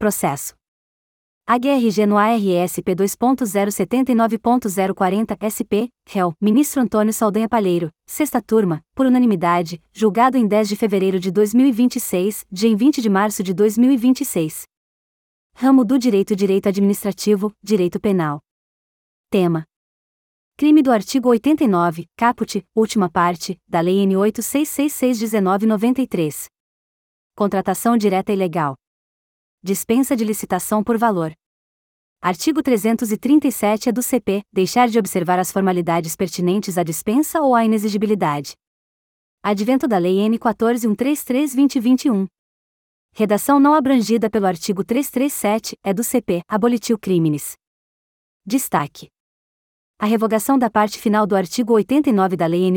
Processo. AGRG no ARSP 2.079.040 SP, réu, ministro Antônio Saldanha Palheiro, sexta turma, por unanimidade, julgado em 10 de fevereiro de 2026, dia em 20 de março de 2026. Ramo do Direito Administrativo, Direito Penal. Tema: crime do artigo 89, caput, última parte, da Lei N. 8666/1993. Contratação direta ilegal. Dispensa de licitação por valor. Artigo 337 é do CP, deixar de observar as formalidades pertinentes à dispensa ou à inexigibilidade. Advento da Lei N. 14.133/2021. Redação não abrangida pelo artigo 337, é do CP, abolitiu crimes. Destaque: a revogação da parte final do artigo 89 da Lei N.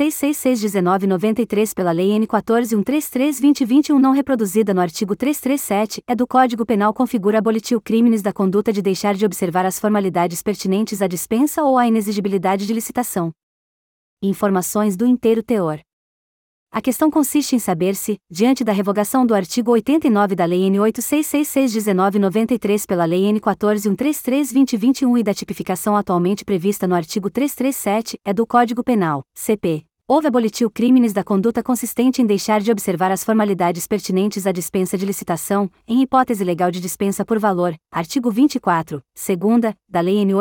8666/1993 pela Lei N. 14.133/2021 não reproduzida no artigo 337, é do Código Penal configura abolitiu crimes da conduta de deixar de observar as formalidades pertinentes à dispensa ou à inexigibilidade de licitação. Informações do inteiro teor. A questão consiste em saber se, diante da revogação do artigo 89 da Lei N. 8666/1993 pela Lei N. 14.133/2021 e da tipificação atualmente prevista no artigo 337, é do Código Penal, CP, houve abolitiu crimes da conduta consistente em deixar de observar as formalidades pertinentes à dispensa de licitação, em hipótese legal de dispensa por valor, artigo 24, segunda, da Lei N.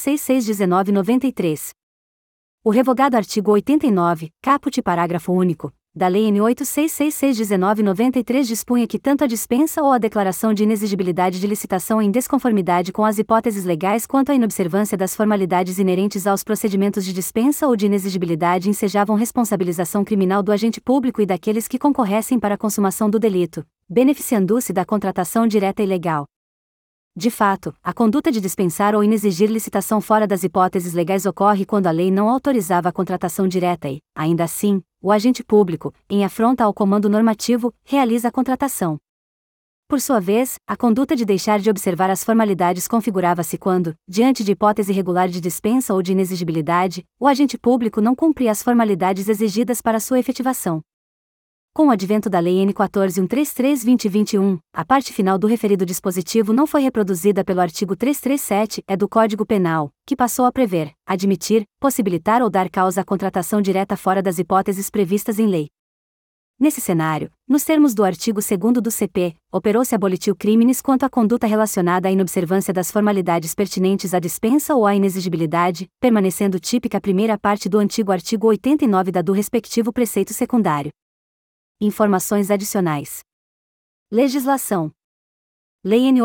8666/1993. O revogado artigo 89, caput parágrafo único, da Lei N. 8666/1993 dispunha que tanto a dispensa ou a declaração de inexigibilidade de licitação em desconformidade com as hipóteses legais quanto à inobservância das formalidades inerentes aos procedimentos de dispensa ou de inexigibilidade ensejavam responsabilização criminal do agente público e daqueles que concorressem para a consumação do delito, beneficiando-se da contratação direta ilegal. De fato, a conduta de dispensar ou inexigir licitação fora das hipóteses legais ocorre quando a lei não autorizava a contratação direta e, ainda assim, o agente público, em afronta ao comando normativo, realiza a contratação. Por sua vez, a conduta de deixar de observar as formalidades configurava-se quando, diante de hipótese irregular de dispensa ou de inexigibilidade, o agente público não cumpria as formalidades exigidas para sua efetivação. Com o advento da Lei N. 14.133/2021, a parte final do referido dispositivo não foi reproduzida pelo artigo 337, é do Código Penal, que passou a prever, admitir, possibilitar ou dar causa à contratação direta fora das hipóteses previstas em lei. Nesse cenário, nos termos do artigo 2º do CP, operou-se abolitiu crimes quanto à conduta relacionada à inobservância das formalidades pertinentes à dispensa ou à inexigibilidade, permanecendo típica a primeira parte do antigo artigo 89 da do respectivo preceito secundário. Informações adicionais. Legislação. Lei N.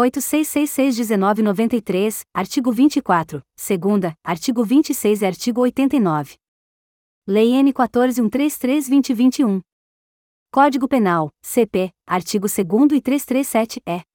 8666/1993, artigo 24, segunda, artigo 26 e artigo 89. Lei N. 14.133/2021. Código Penal, CP, artigo 2º e 337-E.